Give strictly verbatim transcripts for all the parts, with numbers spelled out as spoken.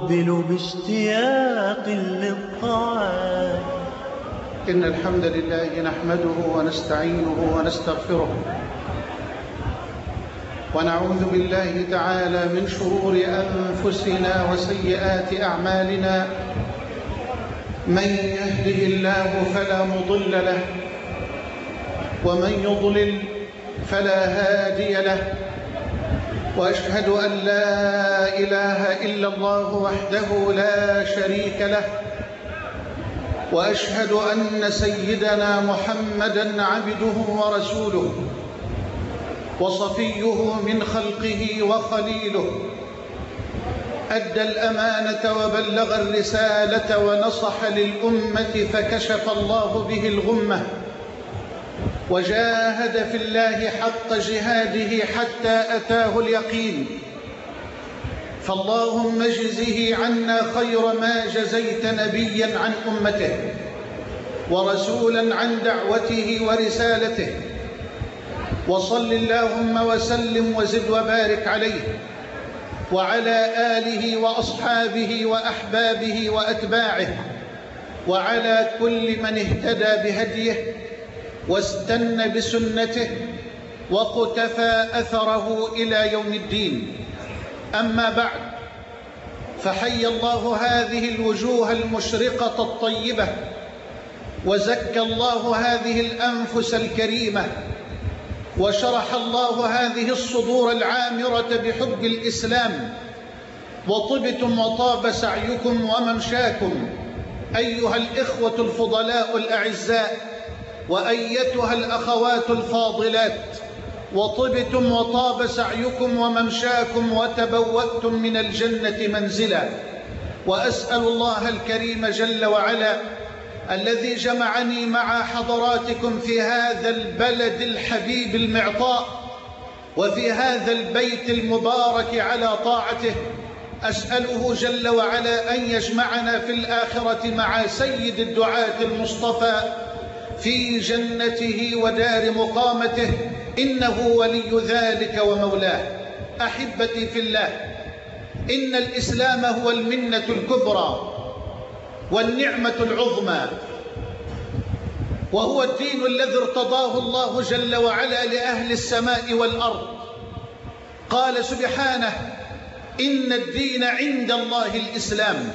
أقبل باشتياق للطاعات. إن الحمد لله نحمده ونستعينه ونستغفره، ونعوذ بالله تعالى من شرور أنفسنا وسيئات أعمالنا. من يهده الله فلا مضل له، ومن يضلل فلا هادي له، وأشهد أن لا إله إلا الله وحده لا شريك له، وأشهد أن سيدنا محمدًا عبده ورسوله وصفيه من خلقه وخليله، أدى الأمانة وبلغ الرسالة ونصح للأمة فكشف الله به الغمة، وجاهد في الله حق جهاده حتى أتاه اليقين. فاللهم اجزه عنا خير ما جزيت نبيا عن أمته ورسولا عن دعوته ورسالته، وصل اللهم وسلم وزد وبارك عليه وعلى آله وأصحابه وأحبابه وأتباعه، وعلى كل من اهتدى بهديه واستنى بسنته وقتفى أثره إلى يوم الدين. أما بعد، فحي الله هذه الوجوه المشرقة الطيبة، وزكى الله هذه الأنفس الكريمة، وشرح الله هذه الصدور العامرة بحب الإسلام، وطبتم وطاب سعيكم وممشاكم أيها الإخوة الفضلاء الأعزاء، وأيتها الأخوات الفاضلات، وطبتم وطاب سعيكم وممشاكم وتبوأتم من الجنة منزلا. وأسأل الله الكريم جل وعلا الذي جمعني مع حضراتكم في هذا البلد الحبيب المعطاء، وفي هذا البيت المبارك على طاعته، أسأله جل وعلا أن يجمعنا في الآخرة مع سيد الدعاة المصطفى في جنته ودار مقامته، إنه ولي ذلك ومولاه. أحبتي في الله، إن الإسلام هو المنة الكبرى والنعمة العظمى، وهو الدين الذي ارتضاه الله جل وعلا لأهل السماء والأرض. قال سبحانه: إن الدين عند الله الإسلام.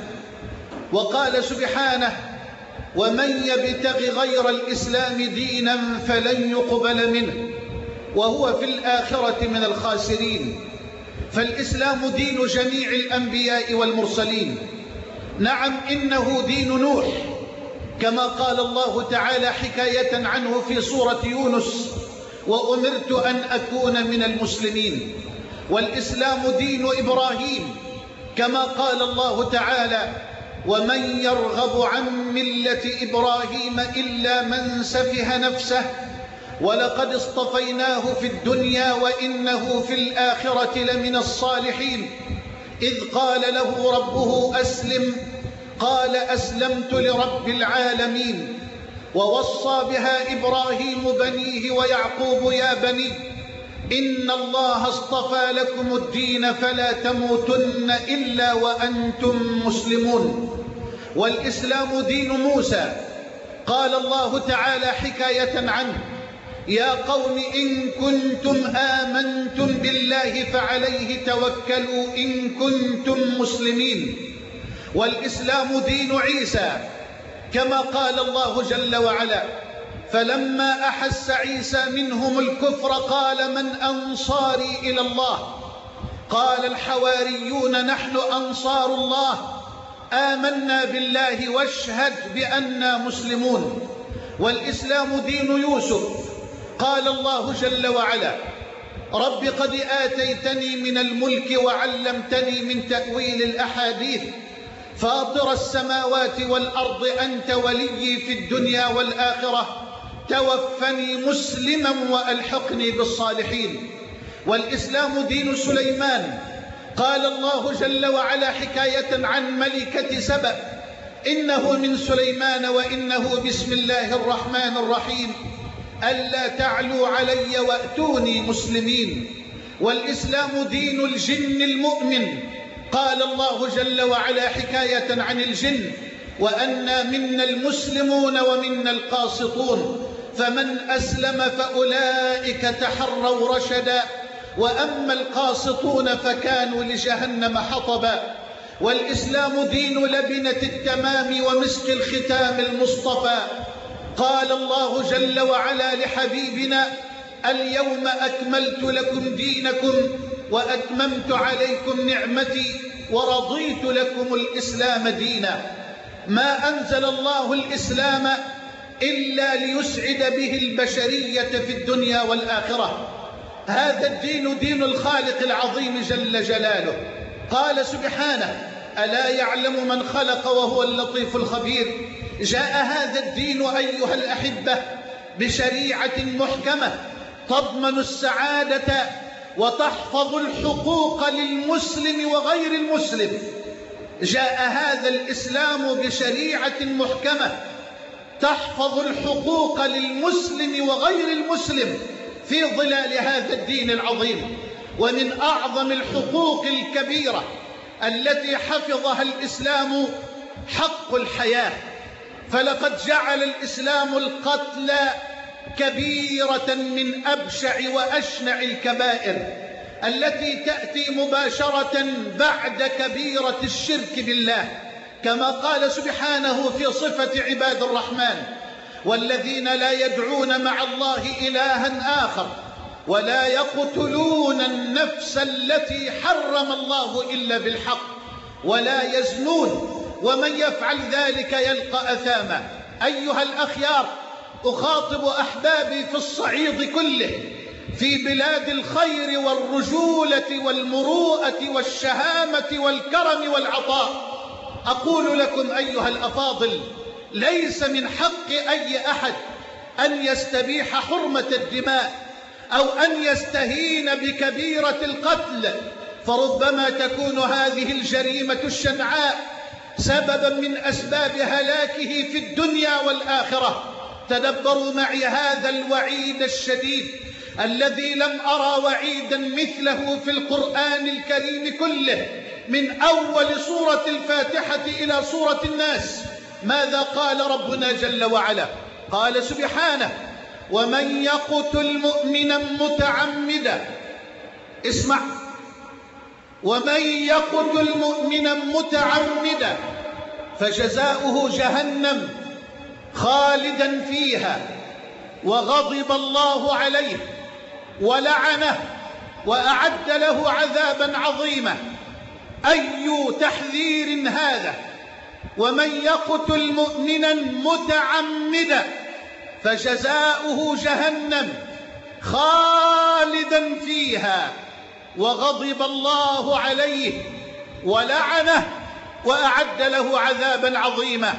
وقال سبحانه: ومن يبتغ غير الإسلام دينا فلن يقبل منه وهو في الآخرة من الخاسرين. فالإسلام دين جميع الأنبياء والمرسلين. نعم، إنه دين نوح، كما قال الله تعالى حكاية عنه في سورة يونس: وأمرت أن أكون من المسلمين. والإسلام دين إبراهيم، كما قال الله تعالى: ومن يرغب عن ملة إبراهيم إلا من سفه نفسه ولقد اصطفيناه في الدنيا وإنه في الآخرة لمن الصالحين. إذ قال له ربه أسلم قال أسلمت لرب العالمين. ووصى بها إبراهيم بنيه ويعقوب: يا بني إن الله اصطفى لكم الدين فلا تموتن إلا وأنتم مسلمون. والإسلام دين موسى، قال الله تعالى حكاية عنه: يا قوم إن كنتم آمنتم بالله فعليه توكلوا إن كنتم مسلمين. والإسلام دين عيسى، كما قال الله جل وعلا: فلما أحس عيسى منهم الكفر قال من أنصاري إلى الله؟ قال الحواريون نحن أنصار الله، آمنا بالله واشهد بأننا مسلمون. والإسلام دين يوسف، قال الله جل وعلا: رب قد آتيتني من الملك وعلمتني من تأويل الأحاديث، فاطر السماوات والأرض أنت ولي في الدنيا والآخرة، توفني مسلما وألحقني بالصالحين. والإسلام دين سليمان، قال الله جل وعلا حكاية عن ملكة سبأ: إنه من سليمان وإنه بسم الله الرحمن الرحيم ألا تعلوا علي وأتوني مسلمين. والإسلام دين الجن المؤمن، قال الله جل وعلا حكاية عن الجن: وأنا منا المسلمون ومنا القاسطون فمن أسلم فأولئك تحروا رشدا وأما القاسطون فكانوا لجهنم حطبا. والإسلام دين لبنة التمام ومسك الختام المصطفى. قال الله جل وعلا لحبيبنا: اليوم أكملت لكم دينكم وأتممت عليكم نعمتي ورضيت لكم الإسلام دينا. ما أنزل الله الإسلام إلا ليسعد به البشرية في الدنيا والآخرة. هذا الدين دين الخالق العظيم جل جلاله. قال سبحانه: ألا يعلم من خلق وهو اللطيف الخبير. جاء هذا الدين أيها الأحبة بشريعة محكمة تضمن السعادة وتحفظ الحقوق للمسلم وغير المسلم. جاء هذا الإسلام بشريعة محكمة تحفظ الحقوق للمسلم وغير المسلم في ظلال هذا الدين العظيم. ومن أعظم الحقوق الكبيرة التي حفظها الإسلام حق الحياة، فلقد جعل الإسلام القتل كبيرة من أبشع وأشنع الكبائر التي تأتي مباشرة بعد كبيرة الشرك بالله، كما قال سبحانه في صفة عباد الرحمن: والذين لا يدعون مع الله إلها آخر ولا يقتلون النفس التي حرم الله إلا بالحق ولا يزنون ومن يفعل ذلك يلقى أثاما. أيها الأخيار، أخاطب أحبابي في الصعيد كله، في بلاد الخير والرجولة والمروءة والشهامة والكرم والعطاء. أقول لكم أيها الأفاضل: ليس من حق أي أحد أن يستبيح حرمة الدماء أو أن يستهين بكبيرة القتل، فربما تكون هذه الجريمة الشنعاء سببا من أسباب هلاكه في الدنيا والآخرة. تدبروا معي هذا الوعيد الشديد الذي لم أرى وعيدا مثله في القرآن الكريم كله، من أول سورة الفاتحة إلى سورة الناس. ماذا قال ربنا جل وعلا؟ قال سبحانه: ومن يقتل مؤمنا متعمدا، اسمع، ومن يقتل مؤمنا متعمدا فجزاؤه جهنم خالدا فيها وغضب الله عليه ولعنه وأعد له عذابا عظيما. أي تحذير هذا! ومن يقتل مؤمنا متعمدا فجزاؤه جهنم خالدا فيها وغضب الله عليه ولعنه وأعد له عذابا عظيما.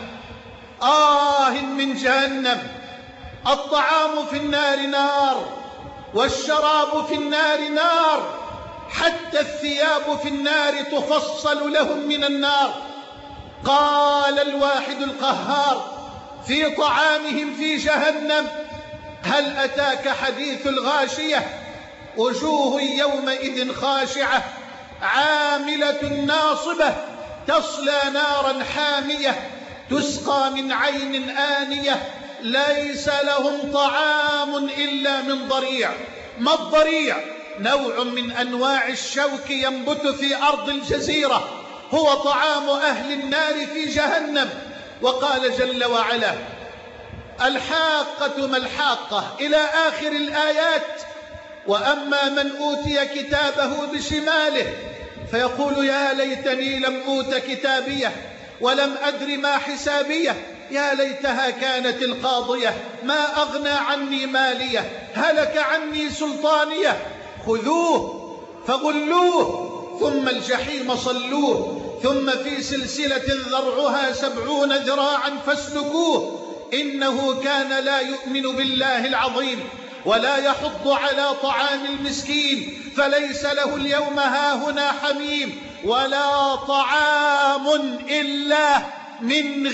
آه من جهنم! الطعام في النار نار، والشراب في النار نار، حتى الثياب في النار تفصل لهم من النار. قال الواحد القهار في طعامهم في جهنم: هل أتاك حديث الغاشية؟ وجوه يومئذ خاشعة عاملة ناصبة تصلى نارا حامية تسقى من عين آنية ليس لهم طعام إلا من ضريع. ما الضريع؟ نوع من أنواع الشوك ينبت في أرض الجزيرة، هو طعام أهل النار في جهنم. وقال جل وعلا: الحاقة ما الحاقة، إلى آخر الآيات. وأما من أوتي كتابه بشماله فيقول: يا ليتني لم أوت كتابيه ولم أدر ما حسابيه، يا ليتها كانت القاضية ما أغنى عني ماليه، هلك عني سلطانيه، خذوه فغلوه ثم الجحيم صلوه ثم في سلسلة ذرعها سبعون ذراعا فاسلكوه إنه كان لا يؤمن بالله العظيم ولا يحض على طعام المسكين فليس له اليوم هاهنا حميم ولا طعام إلا من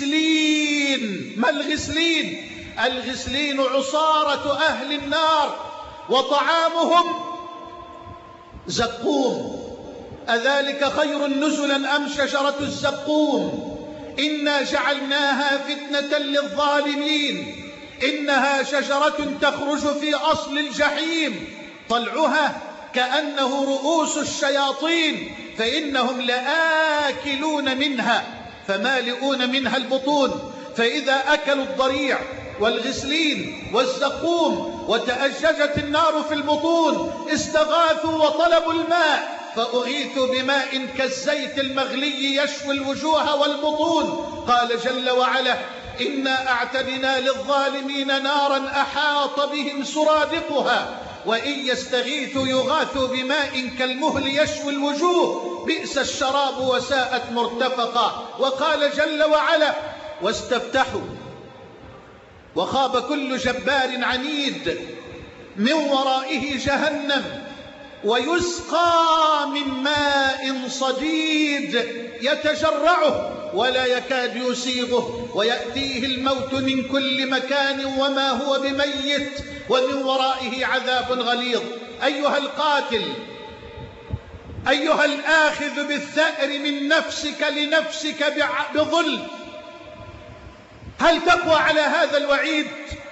غسلين. ما الغسلين؟ الغسلين عصارة أهل النار، وطعامهم زقوم أذلك خير نزلا أم شجرة الزقوم إنا جعلناها فتنة للظالمين إنها شجرة تخرج في أصل الجحيم طلعها كأنه رؤوس الشياطين فإنهم لآكلون منها فمالئون منها البطون فإذا أكلوا الضريع والغسلين والزقوم وتأججت النار في البطون استغاثوا وطلبوا الماء فأغيثوا بماء كالزيت المغلي يشوي الوجوه والبطون. قال جل وعلا إنا أعتدنا للظالمين نارا أحاط بهم سرادقها وإن يستغيثوا يغاثوا بماء كالمهل يشوي الوجوه بئس الشراب وساءت مرتفقا. وقال جل وعلا واستفتحوا وخاب كل جبار عنيد من ورائه جهنم ويسقى من ماء صديد يتجرعه ولا يكاد يسيغه ويأتيه الموت من كل مكان وما هو بميت ومن ورائه عذاب غليظ. أيها القاتل أيها الآخذ بالثأر من نفسك لنفسك بظلم هل تقوى على هذا الوعيد؟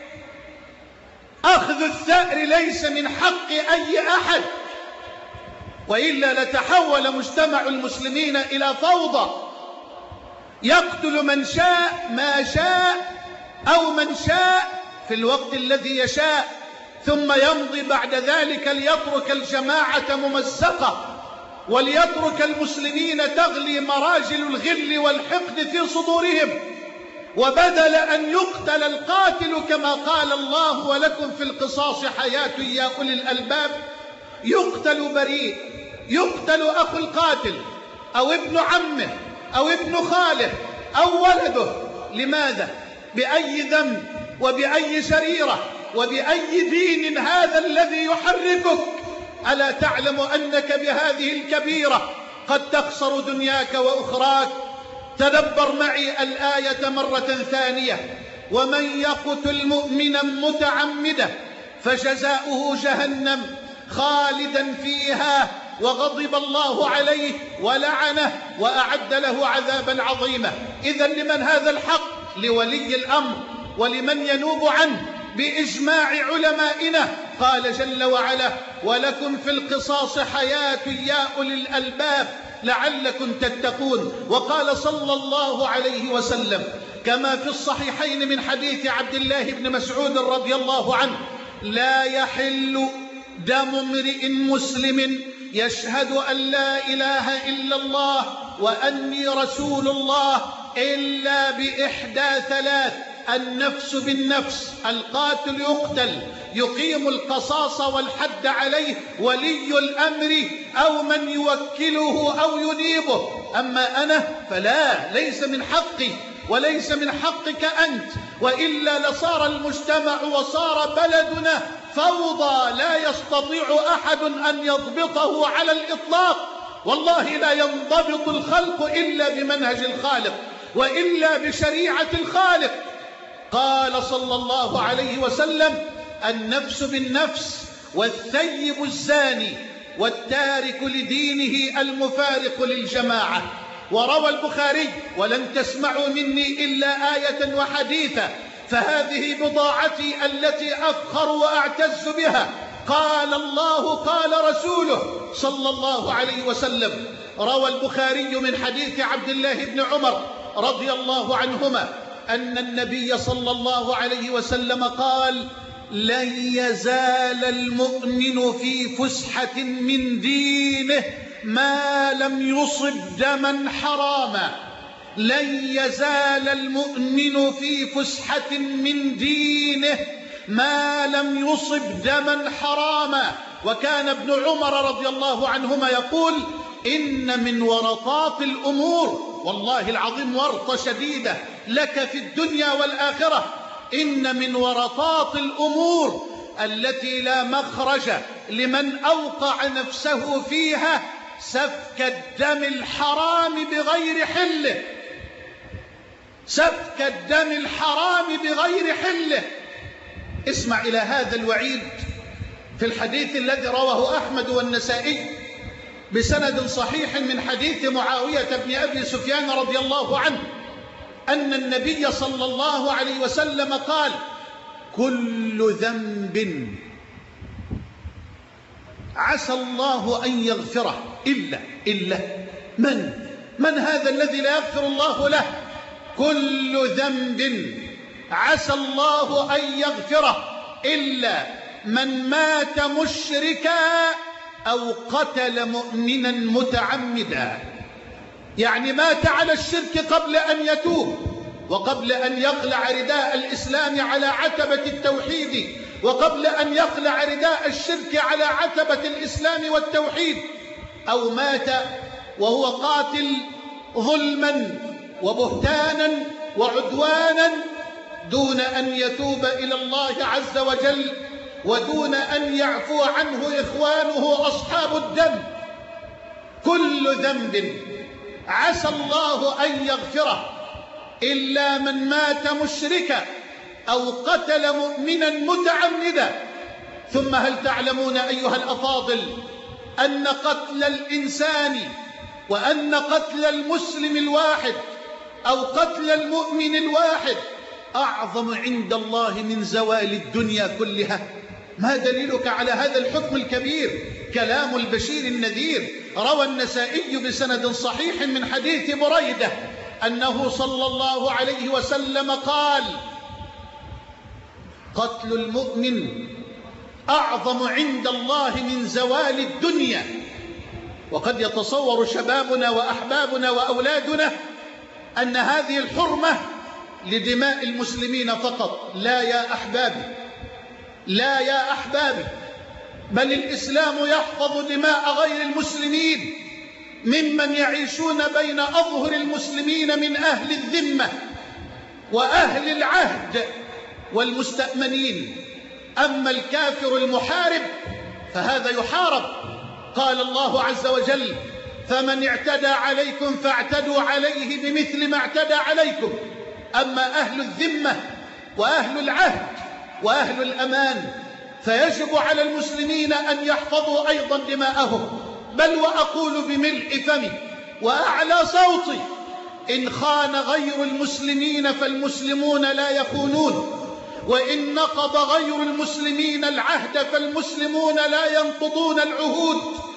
أخذ الثأر ليس من حق أي أحد وإلا لتحول مجتمع المسلمين إلى فوضى يقتل من شاء ما شاء أو من شاء في الوقت الذي يشاء ثم يمضي بعد ذلك ليترك الجماعة ممزقة وليترك المسلمين تغلي مراجل الغل والحقد في صدورهم وبدل أن يقتل القاتل كما قال الله ولكم في القصاص حياة يا أولي الألباب يقتل بريء يقتل أخو القاتل أو ابن عمه أو ابن خاله أو ولده. لماذا؟ بأي ذنب وبأي جريرة وبأي دين هذا الذي يحركك؟ ألا تعلم أنك بهذه الكبيرة قد تخسر دنياك وأخراك؟ تدبر معي الآية مرة ثانية ومن يقتل مؤمنا متعمدا فجزاؤه جهنم خالدا فيها وغضب الله عليه ولعنه وأعد له عذابا عظيما. إذن لمن هذا الحق؟ لولي الأمر ولمن ينوب عنه بإجماع علمائنا. قال جل وعلا ولكم في القصاص حياة يا أولي الألباب لعلكم تتقون. وقال صلى الله عليه وسلم كما في الصحيحين من حديث عبد الله بن مسعود رضي الله عنه لا يحل دم امرئ مسلم يشهد أن لا إله إلا الله وأني رسول الله إلا بإحدى ثلاث: النفس بالنفس، القاتل يقتل، يقيم القصاص والحد عليه ولي الأمر أو من يوكله أو ينيبه. أما أنا فلا، ليس من حقي وليس من حقك أنت، وإلا لصار المجتمع وصار بلدنا فوضى لا يستطيع أحد أن يضبطه على الإطلاق. والله لا ينضبط الخلق إلا بمنهج الخالق وإلا بشريعة الخالق. قال صلى الله عليه وسلم النفس بالنفس والثيب الزاني والتارك لدينه المفارق للجماعة. وروى البخاري ولن تسمعوا مني إلا آية وحديثا فهذه بضاعتي التي أفخر وأعتز بها. قال الله قال رسوله صلى الله عليه وسلم. روى البخاري من حديث عبد الله بن عمر رضي الله عنهما أن النبي صلى الله عليه وسلم قال لن يزال المؤمن في فسحة من دينه ما لم يصب دما حراما. لن يزال المؤمن في فسحة من دينه ما لم يصب دما حراما. وكان ابن عمر رضي الله عنهما يقول إن من ورطات الأمور، والله العظيم ورطة شديدة لك في الدنيا والآخرة، إن من ورطات الأمور التي لا مخرج لمن أوقع نفسه فيها سفك الدم الحرام بغير حله. سفك الدم الحرام بغير حله. اسمع إلى هذا الوعيد في الحديث الذي رواه أحمد والنسائي بسند صحيح من حديث معاوية بن أبي سفيان رضي الله عنه أن النبي صلى الله عليه وسلم قال: كل ذنب عسى الله أن يغفره إلا إلا من من هذا الذي لا يغفر الله له؟ كل ذنب عسى الله أن يغفره إلا من مات مشركا أو قتل مؤمنا متعمدا. يعني مات على الشرك قبل أن يتوب، وقبل أن يقلع رداء الإسلام على عتبة التوحيد، وقبل أن يقلع رداء الشرك على عتبة الإسلام والتوحيد، أو مات وهو قاتل ظلما وبهتانا وعدوانا دون أن يتوب إلى الله عز وجل، ودون أن يعفو عنه إخوانه أصحاب الدم. كل ذنب عسى الله أن يغفره إلا من مات مشركا أو قتل مؤمنا متعمدا. ثم هل تعلمون أيها الأفاضل أن قتل الإنسان وأن قتل المسلم الواحد أو قتل المؤمن الواحد أعظم عند الله من زوال الدنيا كلها؟ ما دليلك على هذا الحكم الكبير؟ كلام البشير النذير. روى النسائي بسند صحيح من حديث بريدة أنه صلى الله عليه وسلم قال: قتل المؤمن أعظم عند الله من زوال الدنيا. وقد يتصور شبابنا وأحبابنا وأولادنا أن هذه الحرمة لدماء المسلمين فقط. لا يا أحبابي، لا يا أحبابي، بل الإسلام يحفظ دماء غير المسلمين ممن يعيشون بين أظهر المسلمين من أهل الذمة وأهل العهد والمستأمنين. أما الكافر المحارب فهذا يحارب. قال الله عز وجل: فمن اعتدى عليكم فاعتدوا عليه بمثل ما اعتدى عليكم. أما أهل الذمة وأهل العهد وأهل الأمان فيجب على المسلمين أن يحفظوا أيضا دماءهم. بل وأقول بملء فمي وأعلى صوتي: إن خان غير المسلمين فالمسلمون لا يخونون، وإن نقض غير المسلمين العهد فالمسلمون لا ينقضون العهود،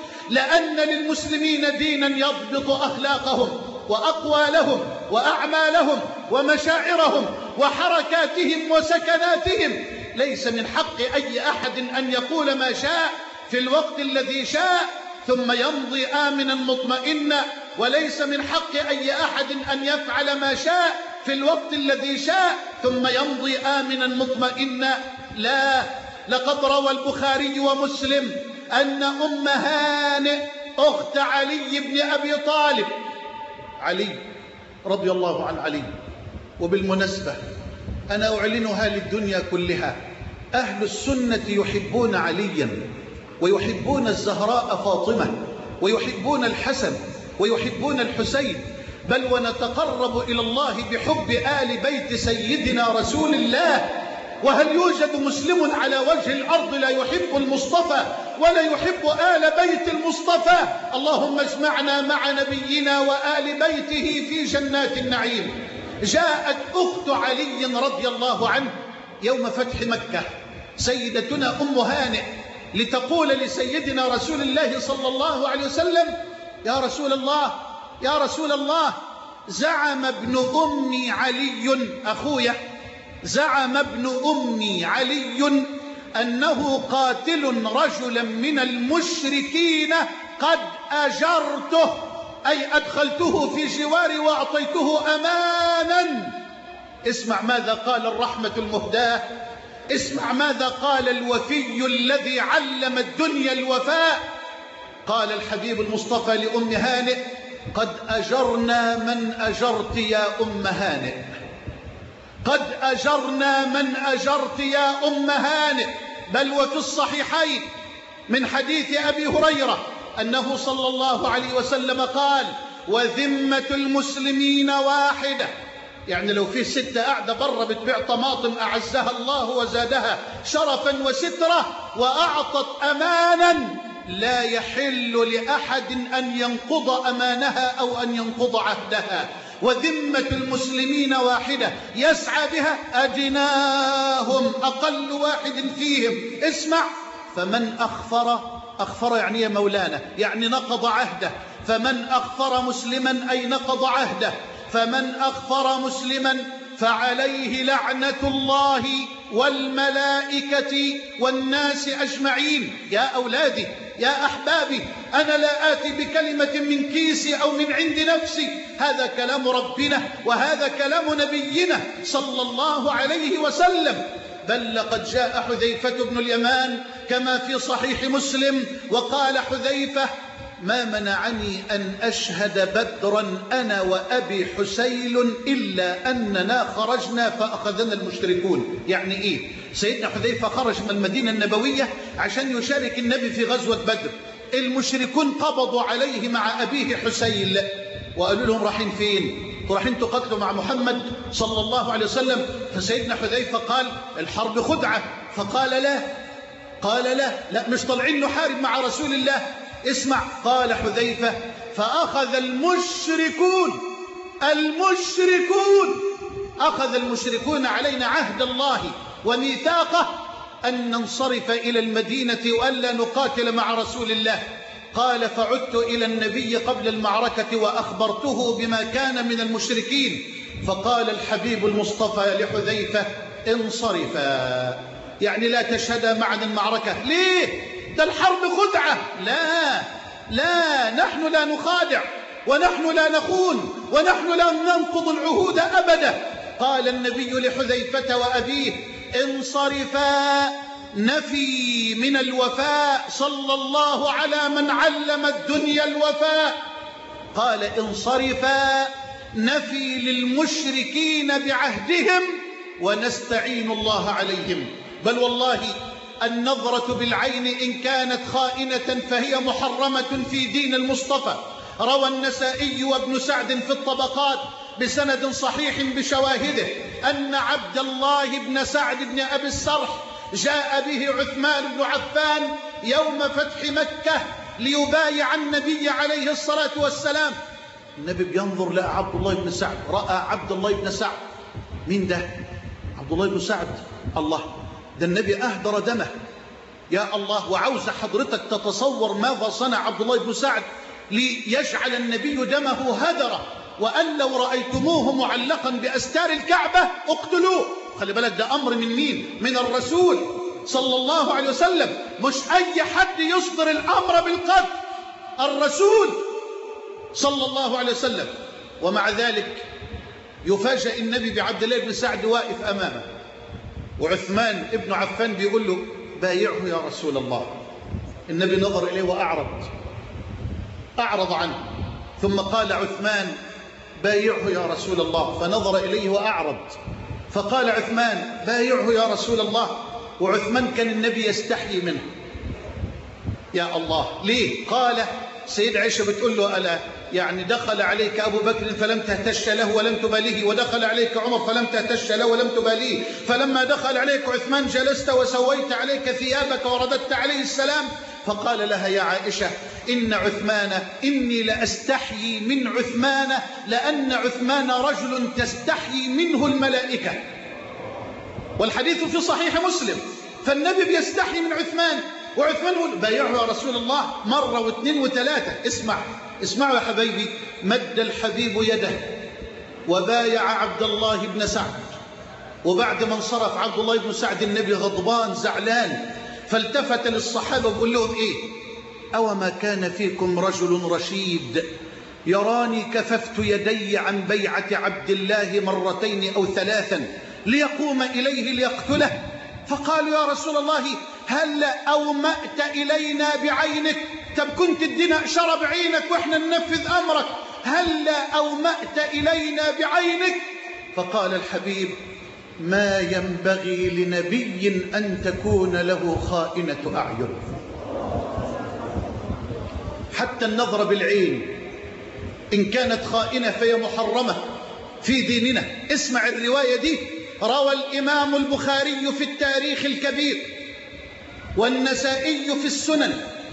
لأن للمسلمين دينا يضبط أخلاقهم وأقوالهم وأعمالهم ومشاعرهم وحركاتهم وسكناتهم. ليس من حق أي أحد أن يقول ما شاء في الوقت الذي شاء ثم يمضي آمنا مطمئنا، وليس من حق أي أحد أن يفعل ما شاء في الوقت الذي شاء ثم يمضي آمنا مطمئنا. لا، لقد روى البخاري ومسلم أن أم هانئ أخت علي بن أبي طالب، علي رضي الله عن علي، وبالمناسبة أنا أعلنها للدنيا كلها: أهل السنة يحبون عليا ويحبون الزهراء فاطمة ويحبون الحسن ويحبون الحسين، بل ونتقرب إلى الله بحب آل بيت سيدنا رسول الله. وهل يوجد مسلم على وجه الأرض لا يحب المصطفى ولا يحب آل بيت المصطفى؟ اللهم اجمعنا مع نبينا وآل بيته في جنات النعيم. جاءت أخت علي رضي الله عنه يوم فتح مكة سيدتنا أم هانئ لتقول لسيدنا رسول الله صلى الله عليه وسلم: يا رسول الله، يا رسول الله، زعم ابن أمي علي، أخويا، زعم ابن أمي علي أنه قاتل رجلا من المشركين قد أجرته، أي أدخلته في جواري وأعطيته أمانا. اسمع ماذا قال الرحمة المهداة، اسمع ماذا قال الوفي الذي علم الدنيا الوفاء. قال الحبيب المصطفى لأم هانئ: قد أجرنا من أجرت يا أم هانئ، قد أجرنا من أجرت يا أم هانئ. بل وفي الصحيحين من حديث أبي هريرة أنه صلى الله عليه وسلم قال: وذمة المسلمين واحدة. يعني لو في ستة قاعدة برا بتبيع طماطم أعزها الله وزادها شرفا وسترة وأعطت أمانا لا يحل لأحد أن ينقض أمانها أو أن ينقض عهدها، وذمة المسلمين واحدة يسعى بها أدناهم، أقل واحد فيهم. اسمع: فمن أخفر، أخفر يعني يا مولانا يعني نقض عهده، فمن أخفر مسلما أي نقض عهده، فمن أخفر مسلما فعليه لعنة الله والملائكة والناس أجمعين. يا أولادي يا أحبابي، أنا لا آتي بكلمة من كيسي أو من عند نفسي، هذا كلام ربنا وهذا كلام نبينا صلى الله عليه وسلم. بل لقد جاء حذيفة بن اليمان كما في صحيح مسلم وقال حذيفة: ما منعني أن أشهد بدرا أنا وأبي حسيل إلا أننا خرجنا فأخذنا المشركون. يعني إيه؟ سيدنا حذيفة خرج من المدينة النبوية عشان يشارك النبي في غزوة بدر، المشركون قبضوا عليه مع أبيه حسيل وقالوا لهم: رايحين فين؟ رايحين تقاتلوا مع محمد صلى الله عليه وسلم. فسيدنا حذيفة قال: الحرب خدعة. فقال: لا، قال لا لا مش طالعين نحارب مع رسول الله. اسمع: قال حذيفة: فأخذ المشركون المشركون أخذ المشركون علينا عهد الله وميثاقه أن ننصرف إلى المدينة وألا نقاتل مع رسول الله. قال: فعدت إلى النبي قبل المعركة وأخبرته بما كان من المشركين، فقال الحبيب المصطفى لحذيفة: انصرفا، يعني لا تشهدا معنا المعركة. ليه؟ ده الحرب خدعة. لا لا، نحن لا نخادع ونحن لا نخون ونحن لا ننقض العهود أبدا. قال النبي لحذيفة وأبيه: انصرفا، نفي من الوفاء، صلى الله على من علم الدنيا الوفاء. قال: انصرفا، نفي للمشركين بعهدهم ونستعين الله عليهم. بل والله النظرة بالعين إن كانت خائنة فهي محرمة في دين المصطفى. روى النسائي وابن سعد في الطبقات بسند صحيح بشواهده أن عبد الله بن سعد بن أبي السرح جاء به عثمان بن عفان يوم فتح مكة ليبايع النبي عليه الصلاة والسلام. النبي بينظر لقى عبد الله بن سعد، رأى عبد الله بن سعد. مين ده؟ عبد الله بن سعد. الله، ده النبي أهدر دمه. يا الله، وعاوز حضرتك تتصور ماذا صنع عبد الله بن سعد ليجعل النبي دمه هدرة، وأن لو رأيتموه معلقا بأستار الكعبة اقتلوه. خلي بالك، ده أمر من مين؟ من الرسول صلى الله عليه وسلم، مش أي حد يصدر الأمر بالقتل، الرسول صلى الله عليه وسلم. ومع ذلك يفاجأ النبي بعبد الله بن سعد واقف أمامه، وعثمان ابن عفان بيقول له: بايعه يا رسول الله. النبي نظر إليه وأعرض أعرض عنه، ثم قال عثمان: بايعه يا رسول الله. فنظر إليه وأعرض، فقال عثمان: بايعه يا رسول الله. وعثمان كان النبي يستحيي منه. يا الله، ليه؟ قال سيد عائشة بتقول له: ألا يعني دخل عليك أبو بكر فلم تهتش له ولم تباليه، ودخل عليك عمر فلم تهتش له ولم تباليه، فلما دخل عليك عثمان جلست وسويت عليك ثيابك ورددت عليه السلام. فقال لها: يا عائشة، إن عثمان إني لأستحيي من عثمان لأن عثمان رجل تستحيي منه الملائكة. والحديث في صحيح مسلم. فالنبي بيستحيي من عثمان، وعثمان يقول: بايعه يا رسول الله مرة واثنين وثلاثة. اسمع اسمعوا يا حبيبي، مد الحبيب يده وبايع عبد الله بن سعد. وبعد ما انصرف عبد الله بن سعد النبي غضبان زعلان، فالتفت للصحابة وقال لهم: إيه؟ أو ما كان فيكم رجل رشيد يراني كففت يدي عن بيعة عبد الله مرتين أو ثلاثا ليقوم إليه ليقتله؟ فقالوا: يا رسول الله، هل أومأت إلينا بعينك؟ طب كنت ادينا إشارة بعينك وإحنا ننفذ أمرك، هل أومأت إلينا بعينك؟ فقال الحبيب: ما ينبغي لنبي أن تكون له خائنة أعين. حتى النظر بالعين إن كانت خائنة فهي محرمة في ديننا. اسمع الرواية دي، روى الإمام البخاري في التاريخ الكبير والنسائي في السنن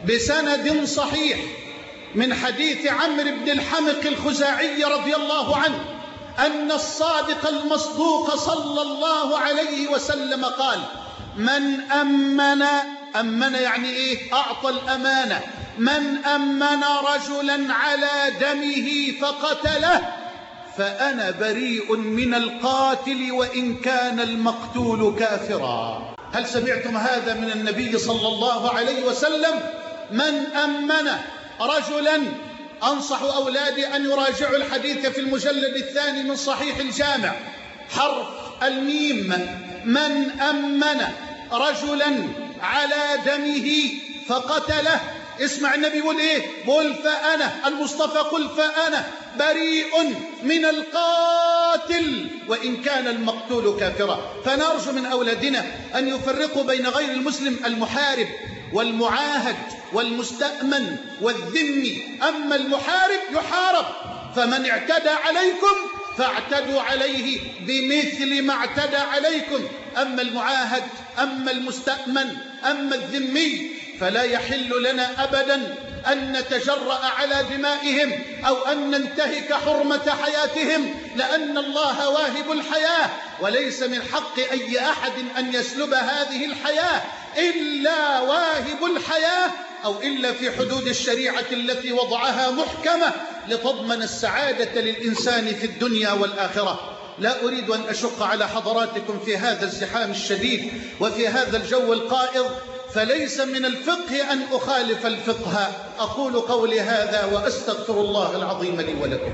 بسند صحيح من حديث عمرو بن الحمق الخزاعي رضي الله عنه أن الصادق المصدوق صلى الله عليه وسلم قال: من أمن أمن يعني إيه؟ أعطى الأمانة. من أمن رجلا على دمه فقتله فأنا بريء من القاتل وإن كان المقتول كافرا. هل سمعتم هذا من النبي صلى الله عليه وسلم؟ من أمن رجلا. أنصح أولادي أن يراجعوا الحديث في المجلد الثاني من صحيح الجامع، حرف الميم. من أمن رجلا على دمه فقتله، اسمع النبي يقول ايه؟ قل فأنا المصطفى قل فأنا بريء من القاتل وإن كان المقتول كافرا. فنرجو من أولادنا أن يفرقوا بين غير المسلم المحارب والمعاهد والمستأمن والذمي. أما المحارب يحارب، فمن اعتدى عليكم فاعتدوا عليه بمثل ما اعتدى عليكم. أما المعاهد، أما المستأمن، أما الذمي، فلا يحل لنا أبدا أن نتجرأ على دمائهم أو أن ننتهك حرمة حياتهم، لأن الله واهب الحياة، وليس من حق أي أحد أن يسلب هذه الحياة إلا واهب الحياة، أو إلا في حدود الشريعة التي وضعها محكمة لتضمن السعادة للإنسان في الدنيا والآخرة. لا أريد أن أشق على حضراتكم في هذا الزحام الشديد وفي هذا الجو القائض، فليس من الفقه أن أخالف الفقه. أقول قولي هذا وأستغفر الله العظيم لي ولكم.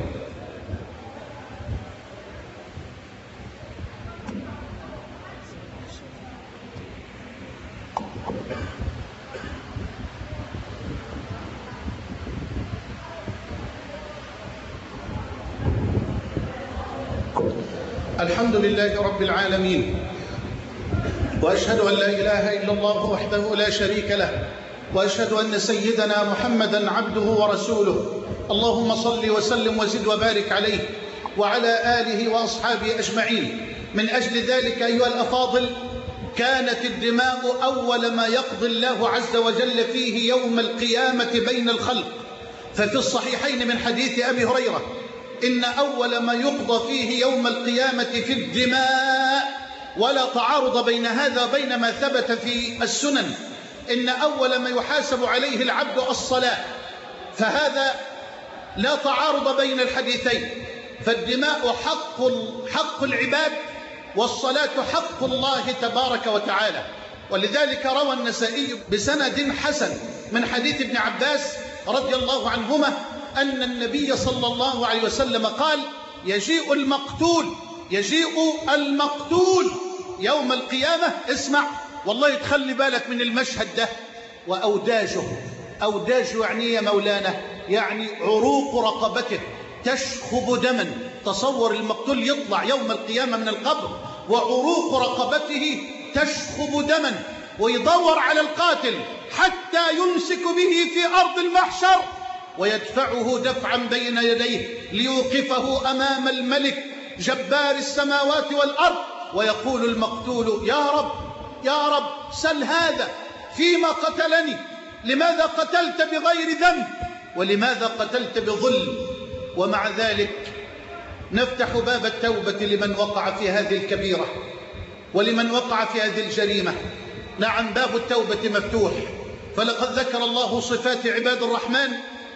الحمد لله رب العالمين، وأشهد أن لا إله إلا الله وحده لا شريك له، وأشهد أن سيدنا محمدا عبده ورسوله. اللهم صل وسلم وزد وبارك عليه وعلى آله وأصحابه أجمعين. من أجل ذلك أيها الأفاضل، كانت الدماء أول ما يقضي الله عز وجل فيه يوم القيامة بين الخلق. ففي الصحيحين من حديث أبي هريرة: إن أول ما يقضى فيه يوم القيامة في الدماء، ولا تعارض بين هذا وبين ما ثبت في السنن. إن أول ما يحاسب عليه العبد الصلاة، فهذا لا تعارض بين الحديثين. فالدماء حق حق العباد، والصلاة حق الله تبارك وتعالى. ولذلك روى النسائي بسند حسن من حديث ابن عباس رضي الله عنهما أن النبي صلى الله عليه وسلم قال: يجيء المقتول يجيء المقتول يوم القيامة. اسمع والله، تخلي بالك من المشهد ده. وأوداجه، أوداجه يعني يا مولانا يعني عروق رقبته تشخب دما. تصور المقتول يطلع يوم القيامة من القبر وعروق رقبته تشخب دما، ويدور على القاتل حتى يمسك به في أرض المحشر ويدفعه دفعا بين يديه ليوقفه أمام الملك جبار السماوات والأرض، ويقول المقتول: يا رب يا رب سل هذا فيما قتلني، لماذا قتلت بغير ذنب، ولماذا قتلت بظلم؟ ومع ذلك نفتح باب التوبة لمن وقع في هذه الكبيرة ولمن وقع في هذه الجريمة. نعم، باب التوبة مفتوح. فلقد ذكر الله صفات عباد الرحمن،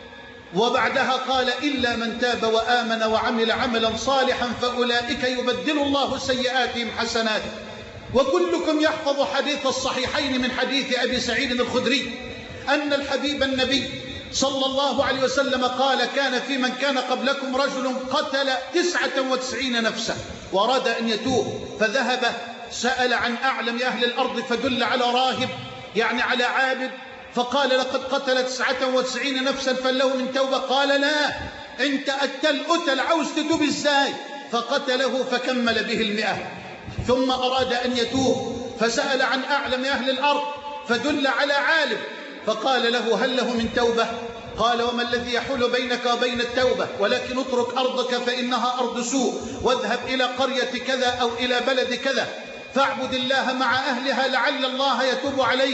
وبعدها قال: إلا من تاب وآمن وعمل عملا صالحا فأولئك يبدل الله سيئاتهم حسنات. وكلكم يحفظ حديث الصحيحين من حديث أبي سعيد الخدري أن الحبيب النبي صلى الله عليه وسلم قال: كان في من كان قبلكم رجل قتل تسعة وتسعين نفسا وأراد أن يتوب، فذهب سأل عن أعلم أهل الأرض فدل على راهب يعني على عابد، فقال: لقد قتل تسعة وتسعين نفسا فله من توبة؟ قال: لا، انت أتل أتل عاوز تتوب ازاي؟ فقتله فكمل به المئة. ثم أراد أن يتوب فسأل عن أعلم أهل الأرض فدل على عالم، فقال له: هل له من توبة؟ قال: وما الذي يحول بينك وبين التوبة؟ ولكن اترك أرضك فإنها أرض سوء، واذهب إلى قرية كذا أو إلى بلد كذا فاعبد الله مع أهلها لعل الله يتوب عليك.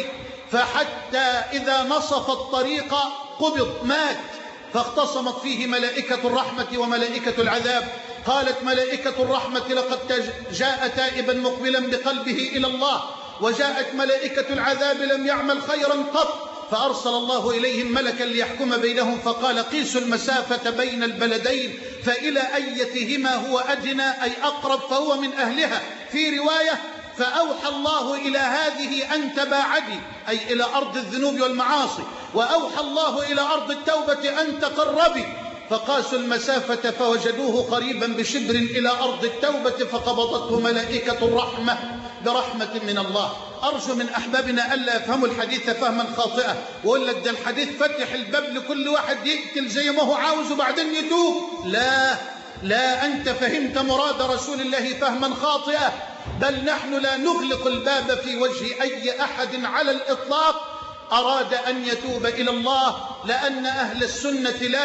فحتى إذا نصف الطريق قبض مات، فاختصمت فيه ملائكة الرحمة وملائكة العذاب. قالت ملائكة الرحمة لقد جاء تائبا مقبلا بقلبه إلى الله، وجاءت ملائكة العذاب لم يعمل خيرا قط، فأرسل الله إليهم ملكا ليحكم بينهم فقال قيسوا المسافة بين البلدين فإلى أيتهما هو أدنى أي أقرب فهو من أهلها. في رواية فأوحى الله إلى هذه أن تباعدي أي إلى أرض الذنوب والمعاصي، وأوحى الله إلى أرض التوبة أن تقربي، فقاسوا المسافة فوجدوه قريبا بشبر إلى أرض التوبة فقبضته ملائكة الرحمة برحمة من الله. أرجو من أحبابنا ألا يفهموا الحديث فهما خاطئا، وقل لك ده الحديث فتح الباب لكل واحد يقتل زي ما هو عاوز وبعدين يتوب. لا لا، أنت فهمت مراد رسول الله فهما خاطئا، بل نحن لا نغلق الباب في وجه أي أحد على الإطلاق أراد أن يتوب إلى الله، لأن أهل السنة لا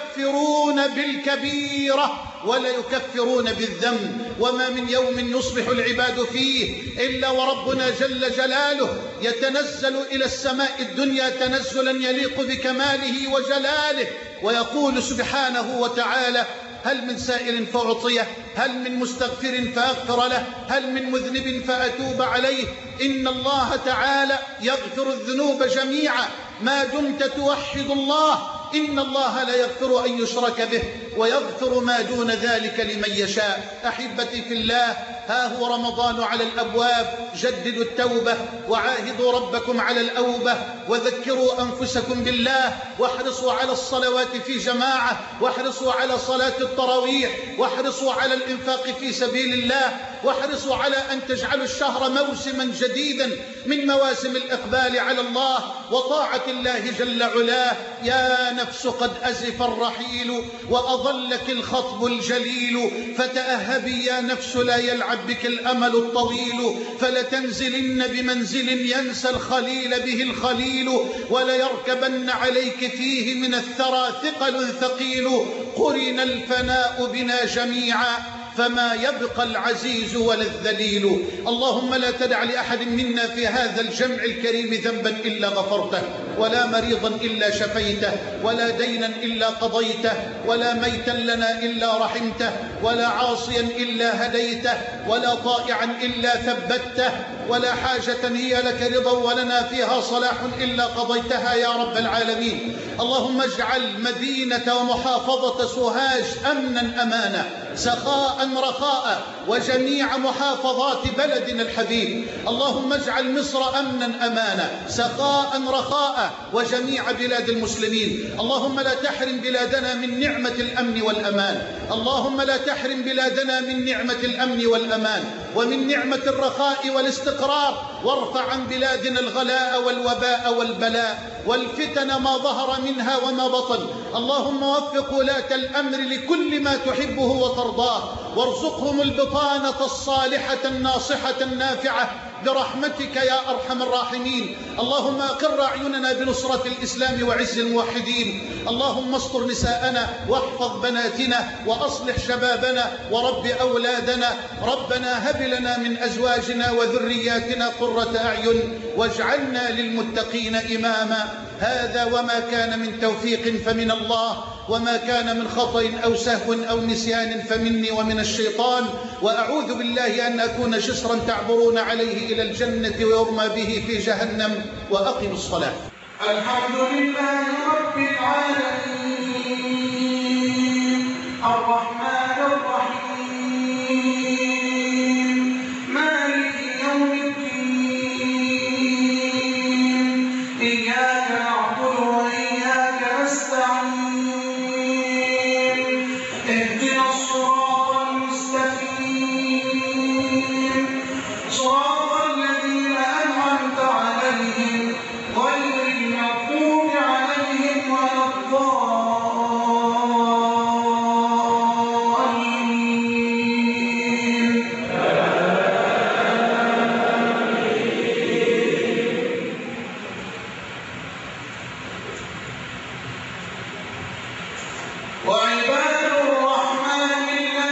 يكفرون بالكبيرة ولا يكفرون بالذنب، وما من يوم يصبح العباد فيه إلا وربنا جل جلاله يتنزل إلى السماء الدنيا تنزلا يليق بكماله وجلاله، ويقول سبحانه وتعالى هل من سائل فأعطيه، هل من مستغفر فأغفر له، هل من مذنب فأتوب عليه. إن الله تعالى يغفر الذنوب جميعا ما دمت توحد الله، إن الله لا يغفر أن يشرك به ويغفر ما دون ذلك لمن يشاء. أحبتي في الله، ها هو رمضان على الأبواب، جددوا التوبة وعاهدوا ربكم على الأوبة، وذكروا أنفسكم بالله، واحرصوا على الصلوات في جماعة، واحرصوا على صلاة التراويح، واحرصوا على الإنفاق في سبيل الله، واحرصوا على أن تجعلوا الشهر موسما جديدا من مواسم الإقبال على الله وطاعة الله جل علاه. يا نفس قد أزف الرحيل وأظلك الخطب الجليل، فتأهبي يا نفس لا يلعب بك الأمل الطويل، فلتنزلن بمنزل ينسى الخليل به الخليل، وليركبن عليك فيه من الثرى ثقل ثقيل، قرن الفناء بنا جميعا فما يبقى العزيز ولا الذليل. اللهم لا تدع لأحد منا في هذا الجمع الكريم ذنبا إلا غفرته، ولا مريضا إلا شفيته، ولا دينا إلا قضيته، ولا ميتا لنا إلا رحمته، ولا عاصيا إلا هديته، ولا طائعا إلا ثبته، ولا حاجة هي لك رضا ولنا فيها صلاح إلا قضيتها يا رب العالمين. اللهم اجعل مدينة ومحافظة سوهاج أمنا أمانا سخاء رخاء، وجميع محافظات بلدنا الحبيب. اللهم اجعل مصر أمنا أمانا سخاء رخاء، وجميع بلاد المسلمين. اللهم لا تحرم بلادنا من نعمة الأمن والأمان، اللهم لا تحرم بلادنا من نعمة الأمن والأمان ومن نعمة الرخاء والاستقرار، وارفع عن بلادنا الغلاء والوباء والبلاء والفتن ما ظهر منها وما بطن. اللهم وفق ولاة الأمر لكل ما تحبه وترضاه، وارزقهم البطانة الصالحة الناصحة النافعة برحمتك يا أرحم الراحمين. اللهم أقر أعيننا بنصرة الإسلام وعز الموحدين. اللهم استر نساءنا واحفظ بناتنا وأصلح شبابنا ورب أولادنا. ربنا هب لنا من أزواجنا وذرياتنا قرة أعين واجعلنا للمتقين إماما. هذا وما كان من توفيق فمن الله، وما كان من خطأ أو سهو أو نسيان فمني ومن الشيطان، وأعوذ بالله أن أكون جسرا تعبرون عليه إلى الجنة ويرمى به في جهنم. وأقم الصلاة. الحمد لله رب العالمين الرحمن الرحيم مالك يوم الدين إياك نعبد وإياك نستعين اهدنا الصراط المستقيم صراط الذين أنعمت عليهم غير المغضوب عليهم ولا الضالين. وعباد الرحمن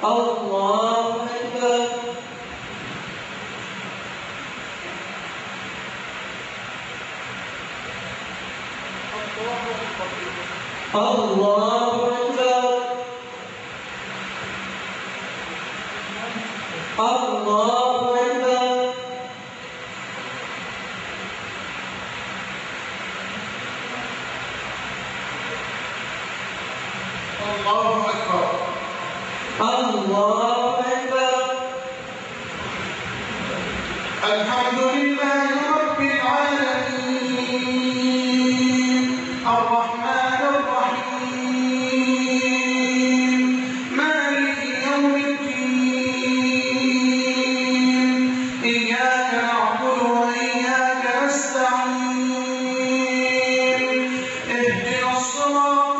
الله أكبر الله أكبر الله أكبر الله أكبر الله أكبر الحمد لله رب العالمين الرحمن الرحيم مالك يوم الدين إياك نعبد وإياك نستعين اهدنا الصراط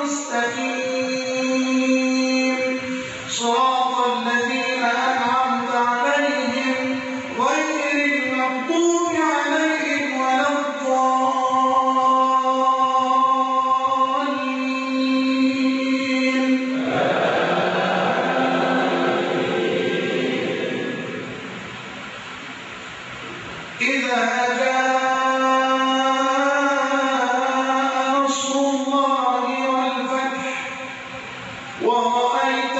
المستقيم صراط الذين أنعمت عليهم غير المغضوب عليهم ولا الضالين إذا جاء نصر الله والفتح ورأيت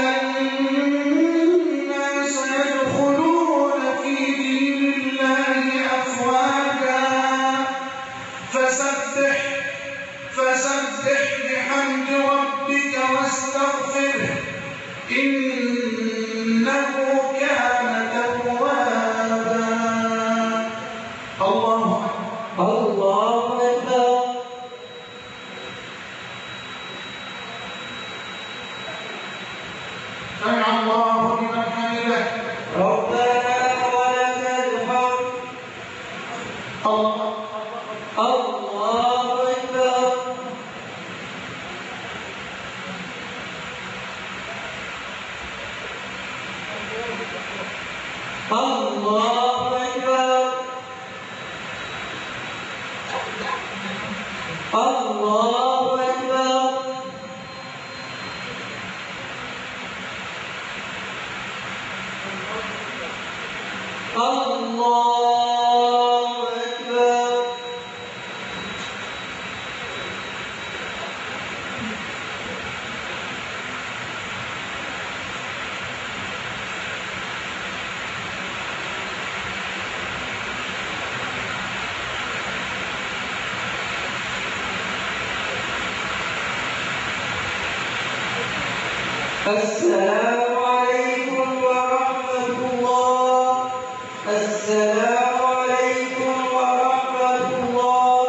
الناس يدخلون في دين الله أفواجا فسبح فسبح بحمد ربك واستغفره إنه كان توابا الله أكبر الله أكبر سمع الله لمن حمده ربنا ولك الحمد الله الله أكبر الله أكبر الله أكبر الله أكبر السلام عليكم ورحمة الله السلام عليكم ورحمة الله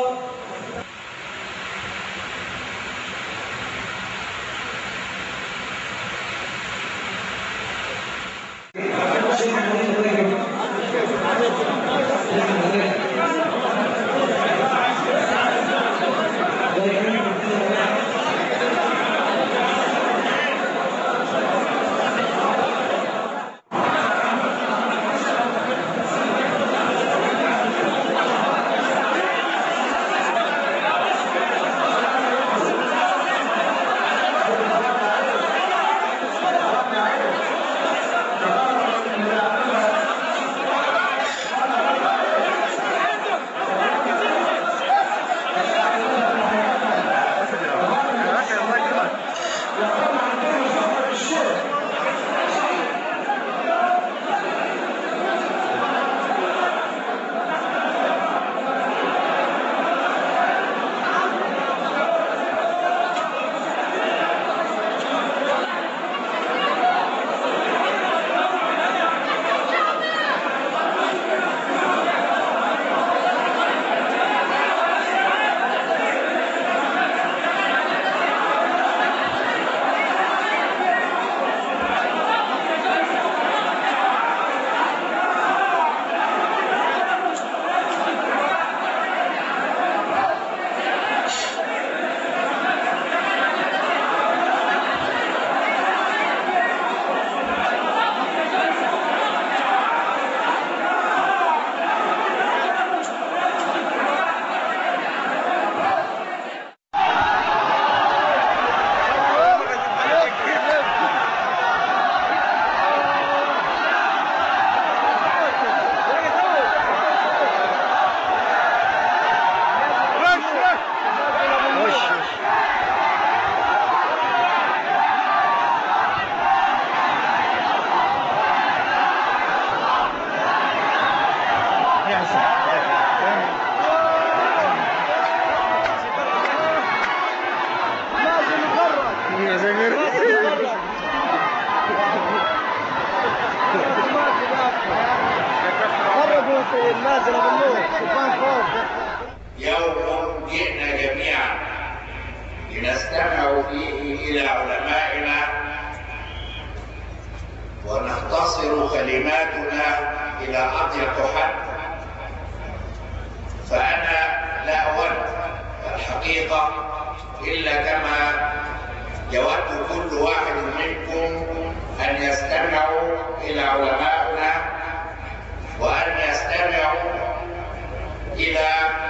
الكرسي النازل بالنور سبحان فوق. يوم جئنا جميعا لنستمع فيه إلى علمائنا ونختصر كلماتنا إلى أضيق حد، فأنا لا أود الحقيقة إلا كما يود كل واحد منكم أن يستمعوا إلى علمائنا وأن يستمعوا إلى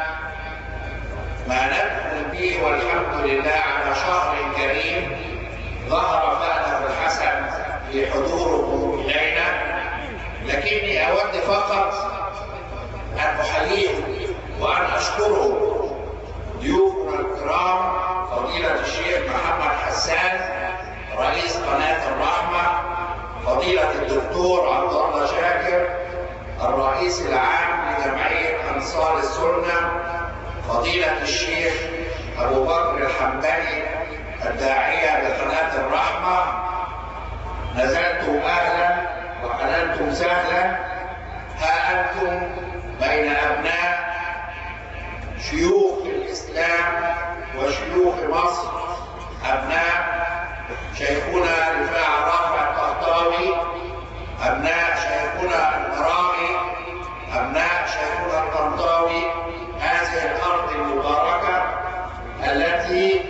ما ندخل فيه، والحمد لله على شهر كريم ظهر فأله الحسن في حضوركم إلينا. لكني أود فقط أن أحييكم وأن أشكره ضيوفنا الكرام فضيلة الشيخ محمد حسان رئيس قناة الرحمة، فضيلة الدكتور عبد الله شاكر الرئيس العام لجمعية أنصار السنة، فضيلة الشيخ أبو بكر الحنبلي الداعية لقناة الرحمة. نزلتم أهلا وحللتم سهلا، ها أنتم بين أبناء شيوخ الإسلام وشيوخ مصر، أبناء شيخنا رفاع رافع الطهطاوي، أبناء شيخنا القراغي، أبناء شيخنا الطنطاوي، هذه الأرض المباركة التي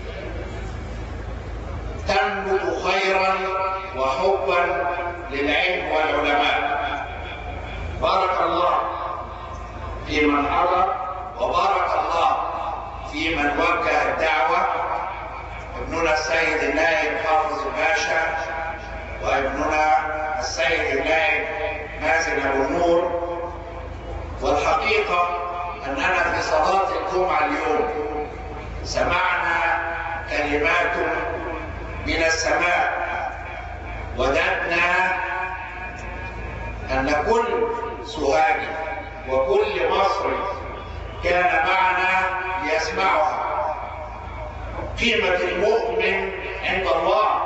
تنبت خيرا وحبا للعلم والعلماء. بارك الله في من حضر وبارك الله في من وجه الدعوة، ابننا السيد النائب حافظ الباشا وابننا السيد النائب مازن أبو النور. والحقيقة أننا في صلاة الجمعة اليوم سمعنا كلمات من السماء، وددنا أن كل سوهاجي وكل مصري كان معنا ليسمعها. قيمة المؤمن عند الله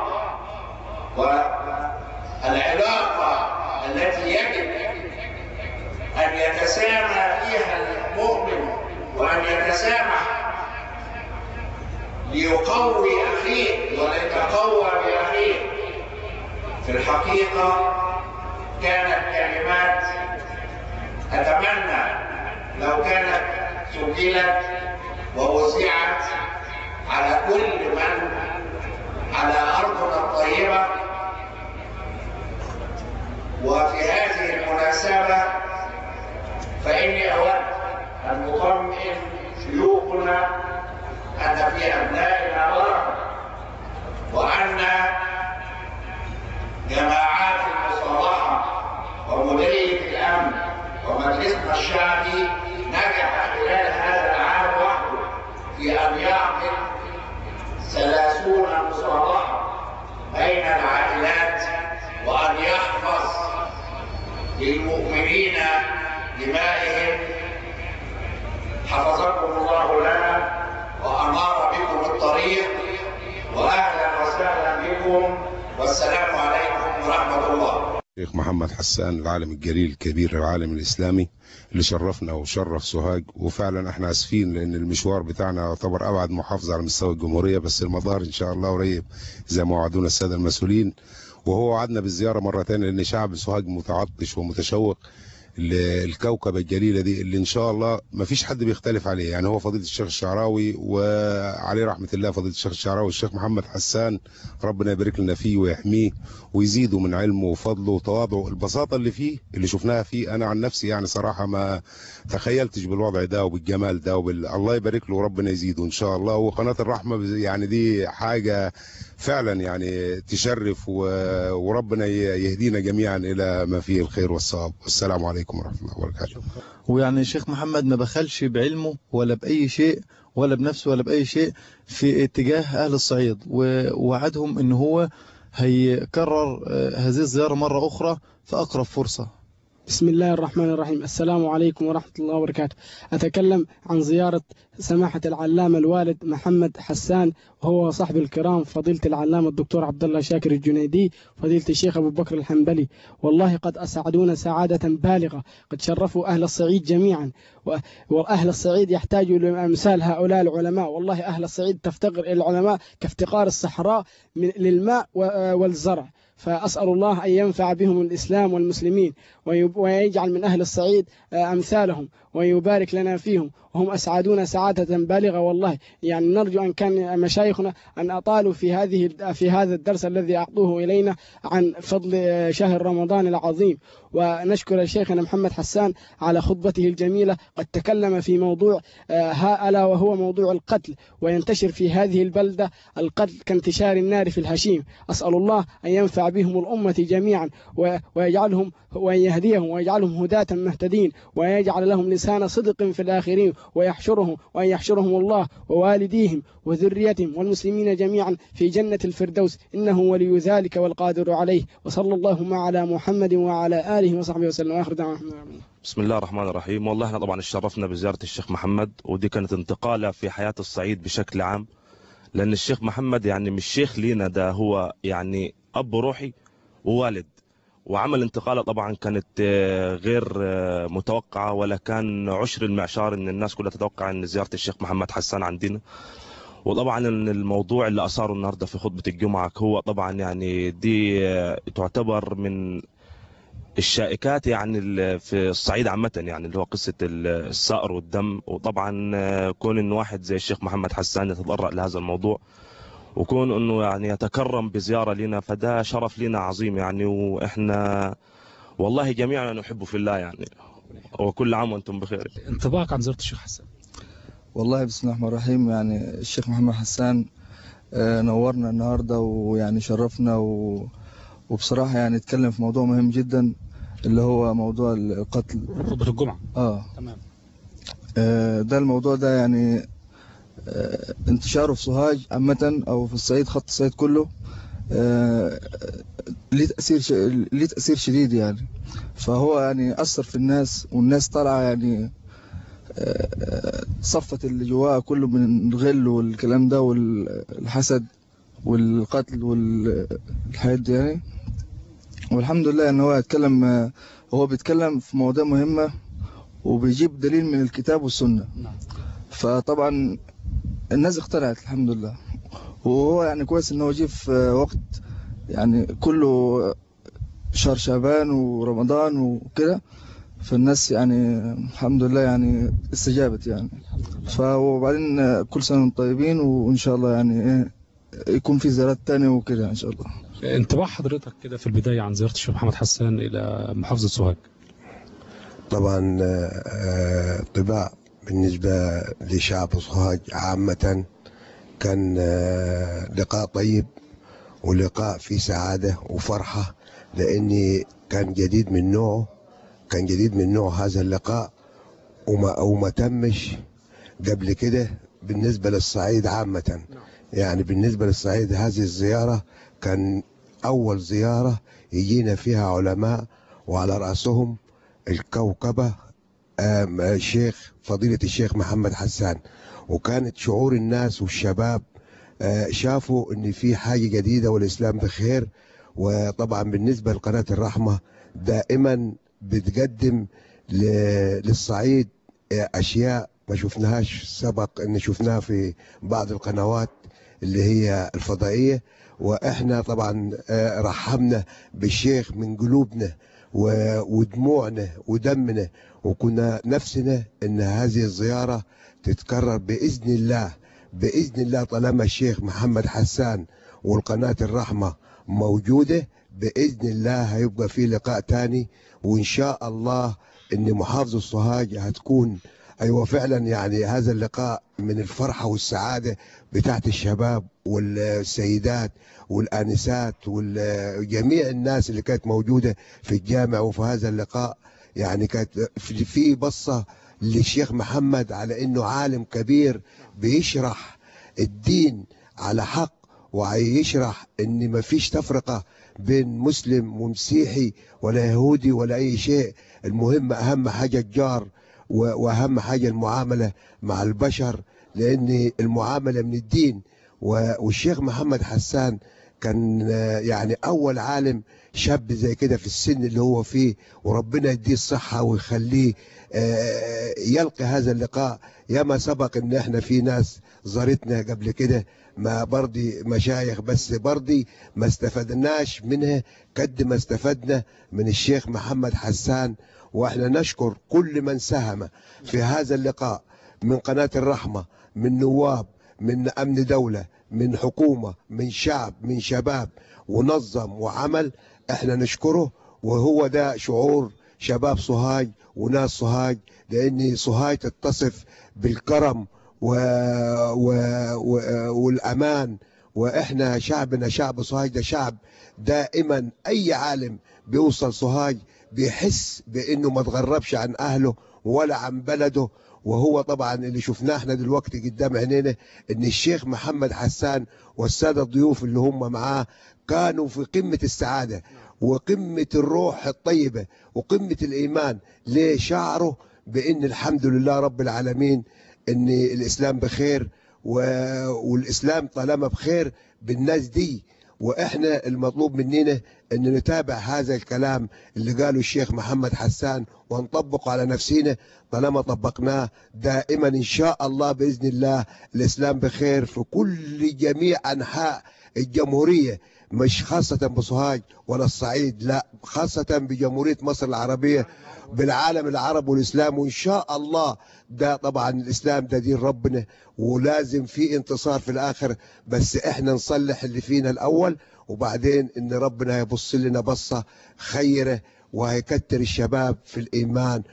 والعلاقة التي يجب أن يتسامى فيها المؤمن وأن يتسامح ليقوي أخيه وليتقوى بأخيه. في الحقيقة كانت كلمات أتمنى لو كانت سجلت ووزعت على كل من على أرضنا الطيبة. وفي هذه المناسبة فإني أود أن أطمئن شيوخنا أن في أبنائنا بركة، وأن جماعات المصالحة ومديرية الأمن ومجلسنا الشعبي نجح خلال هذا العام وحده في أن يعقد ثلاثون مصالحة بين العائلات، وأن يحفظ للمؤمنين دمائهم. حفظكم الله لنا وأنار بكم الطريق، وأهلا وسهلا بكم، والسلام عليكم ورحمة الله. الشيخ محمد حسان العالم الجليل الكبير العالم الإسلامي اللي شرفنا وشرف سوهاج، وفعلا احنا اسفين لأن المشوار بتاعنا يعتبر أبعد محافظة على مستوى الجمهورية، بس المدار إن شاء الله قريب زي ما وعدونا السادة المسؤولين. وهو وعدنا بالزيارة مرة تانية لأن شعب سوهاج متعطش ومتشوق الكوكب الجليلة دي اللي إن شاء الله ما فيش حد بيختلف عليه. يعني هو فضيلة الشيخ الشعراوي وعليه رحمة الله فضيلة الشيخ الشعراوي والشيخ محمد حسان، ربنا يبارك لنا فيه ويحميه ويزيده من علمه وفضله وتواضعه. البساطة اللي فيه اللي شفناها فيه أنا عن نفسي يعني صراحة ما تخيلتش بالوضع ده وبالجمال ده وبال... الله يبارك له وربنا يزيده إن شاء الله. وقناة الرحمة يعني دي حاجة فعلا يعني تشرف و... وربنا يهدينا جميعا إلى ما فيه الخير والصواب. والسلام عليكم ورحمة الله وبركاته. ويعني الشيخ محمد ما بخلش بعلمه ولا بأي شيء ولا بنفسه ولا بأي شيء في اتجاه أهل الصعيد، ووعدهم إن هو هيكرر هذه الزيارة مرة أخرى في أقرب فرصة. بسم الله الرحمن الرحيم. السلام عليكم ورحمة الله وبركاته. أتكلم عن زيارة سماحة العلامة الوالد محمد حسان، وهو صاحب الكرام فضيلة العلامة الدكتور عبد الله شاكر الجنيدي، فضيلة الشيخ أبو بكر الحنبلي. والله قد أسعدونا سعادة بالغة، قد شرفوا أهل الصعيد جميعا، وأهل الصعيد يحتاجوا لأمثال هؤلاء العلماء. والله أهل الصعيد تفتقر إلى العلماء كافتقار الصحراء للماء والزرع. فأسأل الله أن ينفع بهم الإسلام والمسلمين، ويجعل من أهل الصعيد أمثالهم، ويبارك لنا فيهم، وهم أسعدونا سعادة بالغة. والله يعني نرجو أن كان مشايخنا أن أطالوا في هذه في هذا الدرس الذي أعطوه إلينا عن فضل شهر رمضان العظيم. ونشكر شيخنا محمد حسان على خطبته الجميلة. قد تكلم في موضوع ها ألا وهو موضوع القتل، وينتشر في هذه البلدة القتل كانتشار النار في الهشيم. أسأل الله أن ينفع بهم الأمة جميعا، ويجعلهم وأن يهديهم ويجعلهم هداة مهتدين، ويجعل لهم لسان صدق في الآخرين، ويحشرهم وأن يحشرهم الله ووالديهم وذريتهم والمسلمين جميعا في جنة الفردوس، إنه ولي ذلك والقادر عليه. وصلى اللهم على محمد وعلى آله وصحبه وسلم. وآخر دعوانا الحمد لله. بسم الله الرحمن الرحيم. والله احنا طبعا اتشرفنا بزيارة الشيخ محمد، ودي كانت انتقالة في حياة الصعيد بشكل عام، لأن الشيخ محمد يعني مش شيخ لينا، ده هو يعني أب روحي ووالد. وعمل انتقالة طبعا كانت غير متوقعة، ولا كان عشر المعشار ان الناس كلها تتوقع ان زيارة الشيخ محمد حسان عندنا. وطبعا الموضوع اللي أثاره النهاردة في خطبة الجمعة هو طبعا يعني دي تعتبر من الشائكات يعني في الصعيد عامة، يعني اللي هو قصة الثأر والدم. وطبعا كون انه واحد زي الشيخ محمد حسان يتطرق لهذا الموضوع، وكون انه يعني يتكرم بزيارة لنا، فده شرف لنا عظيم يعني. واحنا والله جميعا نحبه في الله يعني، وكل عام وانتم بخير. انطباعك عن زيارة الشيخ حسان؟ والله بسم الله الرحمن الرحيم، يعني الشيخ محمد حسان نورنا النهارده ويعني شرفنا، و... وبصراحة يعني اتكلم في موضوع مهم جدا اللي هو موضوع القتل. خطبة الجمعة. اه تمام. آه ده الموضوع ده يعني آه انتشاره في سوهاج عامة او في الصعيد، خط الصعيد كله آه ليه تأثير ش... ليه تأثير شديد يعني. فهو يعني أثر في الناس، والناس طالعة يعني آه صفت اللي جواها كله من الغل والكلام ده والحسد والقتل والحاجات دي يعني. والحمد لله ان هو يتكلم، هو بيتكلم في مواضيع مهمة وبيجيب دليل من الكتاب والسنة. فطبعا الناس اقتنعت الحمد لله. وهو يعني كويس ان هو جه في وقت يعني كله شهر شعبان ورمضان وكده، فالناس يعني الحمد لله يعني استجابت يعني. فوبعدين كل سنة وانتم طيبين، وان شاء الله يعني ايه يكون في زيارات تانية وكده ان شاء الله. انطباع حضرتك كده في البداية عن زيارة الشيخ محمد حسان إلى محافظة سوهاج؟ طبعا طباع بالنسبة لشعب سوهاج عامة كان لقاء طيب، ولقاء فيه سعادة وفرحة، لأني كان جديد من نوعه، كان جديد من نوع هذا اللقاء، وما, وما تمش قبل كده بالنسبة للصعيد عامة. يعني بالنسبة للصعيد هذه الزيارة كان أول زيارة يجينا فيها علماء، وعلى رأسهم الكوكبة الشيخ فضيلة الشيخ محمد حسان. وكانت شعور الناس والشباب شافوا ان في حاجة جديدة والإسلام بخير. وطبعا بالنسبة لقناة الرحمة دائما بتقدم للصعيد أشياء ما شفناهاش سبق ان شفناها في بعض القنوات اللي هي الفضائية. واحنا طبعا رحمنا بالشيخ من قلوبنا ودموعنا ودمنا، وكنا نفسنا ان هذه الزيارة تتكرر بإذن الله، بإذن الله. طالما الشيخ محمد حسان والقناة الرحمة موجودة بإذن الله هيبقى في لقاء تاني، وإن شاء الله ان محافظة سوهاج هتكون ايوه فعلا يعني هذا اللقاء من الفرحة والسعادة بتاعت الشباب والسيدات والآنسات وجميع الناس اللي كانت موجودة في الجامع. وفي هذا اللقاء يعني كانت في بصة للشيخ محمد على انه عالم كبير بيشرح الدين على حق، ويشرح ان ما فيش تفرقة بين مسلم ومسيحي ولا يهودي ولا أي شيء. المهم أهم حاجة الجار، وأهم حاجة المعاملة مع البشر، لأن المعاملة من الدين. والشيخ محمد حسان كان يعني أول عالم شاب زي كده في السن اللي هو فيه، وربنا يديه الصحة ويخليه يلقي هذا اللقاء. ياما سبق ان احنا في ناس زارتنا قبل كده، ما برضي مشايخ، بس برضي ما استفدناش منها قد ما استفدنا من الشيخ محمد حسان. واحنا نشكر كل من ساهم في هذا اللقاء، من قناة الرحمة، من نواب، من أمن دولة، من حكومة، من شعب، من شباب، ونظم وعمل. احنا نشكره، وهو ده شعور شباب سوهاج وناس سوهاج، لأن سوهاج تتصف بالكرم و... و... و... والأمان. وإحنا شعبنا شعب سوهاج ده شعب دائما أي عالم بيوصل سوهاج بيحس بأنه ما تغربش عن أهله ولا عن بلده. وهو طبعا اللي شفناه احنا دلوقتي قدام عينينا ان الشيخ محمد حسان والسادة الضيوف اللي هم معاه كانوا في قمة السعادة وقمة الروح الطيبة وقمة الإيمان. ليه؟ شعروا بأن الحمد لله رب العالمين أن الإسلام بخير، والإسلام طالما بخير بالناس دي. وإحنا المطلوب مننا أن نتابع هذا الكلام اللي قاله الشيخ محمد حسان ونطبقه على نفسنا. طالما طبقناه دائما إن شاء الله بإذن الله الإسلام بخير في كل جميع أنحاء الجمهورية، مش خاصة بسوهاج ولا الصعيد، لا خاصة بجمهورية مصر العربية، بالعالم العربي والإسلام. وإن شاء الله ده طبعا الإسلام ده دين ربنا، ولازم في انتصار في الآخر، بس إحنا نصلح اللي فينا الأول، وبعدين إن ربنا يبص لنا بصة خيرة وهيكتر الشباب في الإيمان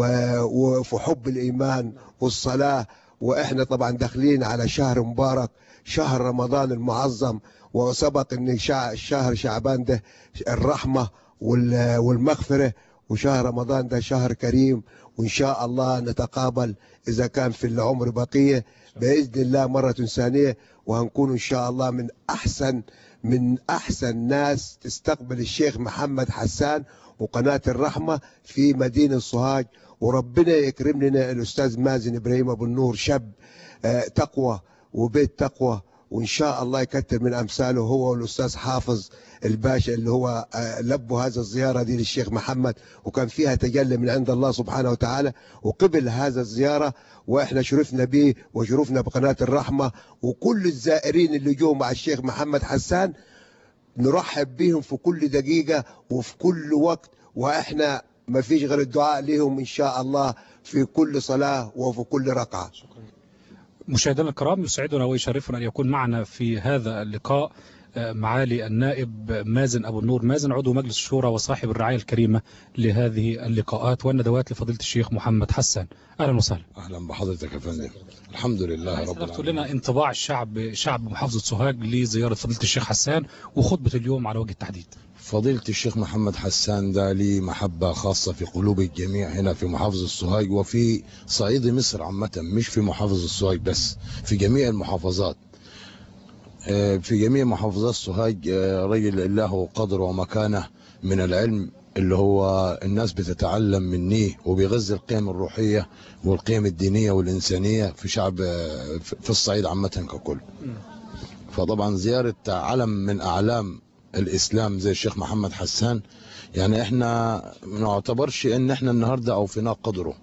وفي حب الإيمان والصلاة. وإحنا طبعا داخلين على شهر مبارك، شهر رمضان المعظم، وسبق ان شهر شعبان ده الرحمة والمغفرة، وشهر رمضان ده شهر كريم. وان شاء الله نتقابل اذا كان في العمر بقية بإذن الله مرة ثانية، وهنكون ان شاء الله من احسن من احسن ناس تستقبل الشيخ محمد حسان وقناة الرحمة في مدينة سوهاج. وربنا يكرم لنا الاستاذ مازن ابراهيم ابو النور، شاب تقوى وبيت تقوى، وإن شاء الله يكتر من أمثاله هو والأستاذ حافظ الباشا اللي هو لبوا هذا الزيارة دي للشيخ محمد، وكان فيها تجلي من عند الله سبحانه وتعالى، وقبل هذا الزيارة. وإحنا شرفنا به وشرفنا بقناة الرحمة، وكل الزائرين اللي جو مع الشيخ محمد حسان نرحب بهم في كل دقيقة وفي كل وقت. وإحنا ما فيش غير الدعاء لهم إن شاء الله في كل صلاة وفي كل ركعة. مشاهدينا الكرام، يسعدنا ويشرفنا أن يكون معنا في هذا اللقاء معالي النائب مازن أبو النور مازن، عضو مجلس الشورى وصاحب الرعاية الكريمة لهذه اللقاءات والندوات لفضيلة الشيخ محمد حسان. أهلا وسهلا. أهلا بحضرتك يا فندم. الحمد لله رب العالمين. تقول لنا انطباع الشعب شعب محافظة سوهاج لزيارة فضيلة الشيخ حسان وخطبة اليوم على وجه التحديد. فضيلة الشيخ محمد حسان ده لي محبة خاصة في قلوب الجميع هنا في محافظة سوهاج وفي صعيد مصر عامة، مش في محافظة سوهاج بس، في جميع المحافظات، في جميع محافظات سوهاج. رجل له قدر ومكانة من العلم اللي هو الناس بتتعلم منه، وبيغذي القيم الروحية والقيم الدينية والإنسانية في شعب في الصعيد عامة ككل. فطبعا زيارة علم من أعلام الإسلام زي الشيخ محمد حسان، يعني احنا ما نعتبرش ان احنا النهاردة اوفينا قدره،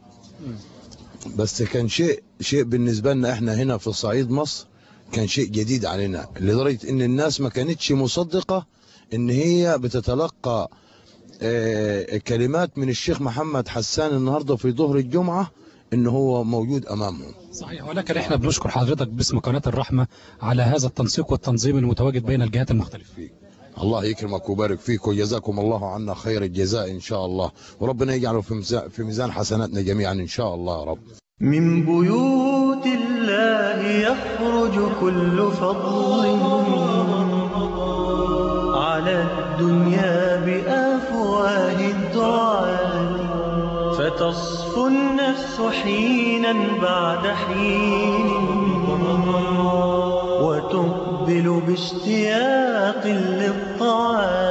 بس كان شيء شيء بالنسبة لنا احنا هنا في صعيد مصر، كان شيء جديد علينا، لدرجة ان الناس ما كانتش مصدقة ان هي بتتلقى اه كلمات من الشيخ محمد حسان النهاردة في ظهر الجمعة ان هو موجود امامهم. صحيح، ولكن احنا بنشكر حضرتك باسم قناة الرحمة على هذا التنسيق والتنظيم المتواجد بين الجهات المختلفة. الله يكرمك ويبارك فيك وجزاكم الله عنا خير الجزاء إن شاء الله، وربنا يجعله في ميزان حسناتنا جميعا إن شاء الله يا رب. من بيوت الله يخرج كل فضل على الدنيا بأفواه الدعاء، فتصفو النفس حينا بعد حين وتقبل باشتياق للطاعات.